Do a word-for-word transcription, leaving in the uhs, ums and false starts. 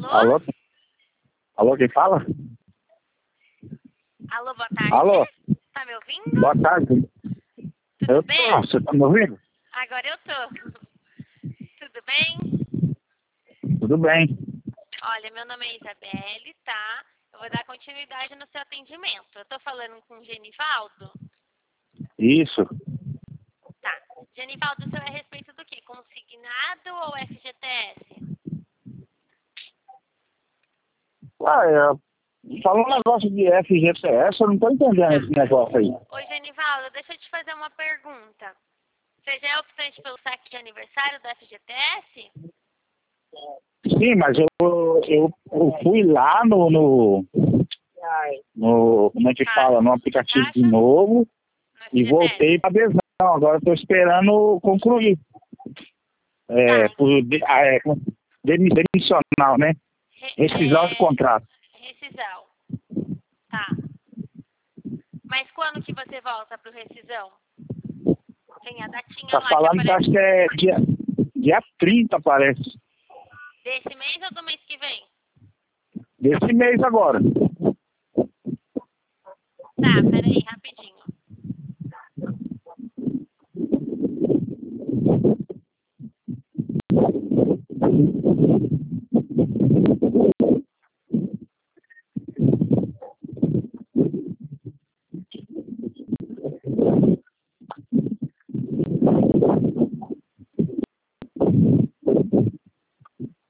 Alô? Alô, quem fala? Alô, boa tarde. Alô? Tá me ouvindo? Boa tarde. Tudo Eu bem? tô, você tá me ouvindo? Agora eu tô. Tudo bem? Tudo bem. Olha, meu nome é Isabelle, tá? Eu vou dar continuidade no seu atendimento. Eu tô falando com o Genivaldo? Isso. Tá. Genivaldo, o seu é a respeito do quê? Consignado ou F G T S? Ah, é, fala um negócio de F G T S, eu não tô entendendo esse negócio aí. Oi, Genivaldo, deixa eu te fazer uma pergunta. Você já é optante pelo saque de aniversário do F G T S? Sim, mas eu, eu, eu fui lá no, no, no, como é que Tá. fala, no aplicativo de Caixa? novo No e F G T S? voltei para adesão. Agora eu tô esperando concluir. É, Tá. por de- ah, é, com- demi- demissional, né? Re- Rescisão de é, contrato. rescisão. Tá. Mas quando que você volta pro rescisão? Tem a datinha Tá lá que falando que aparece acho que é dia, dia trinta, parece. desse mês ou do mês que vem? Desse mês agora. Tá, peraí, rapidinho.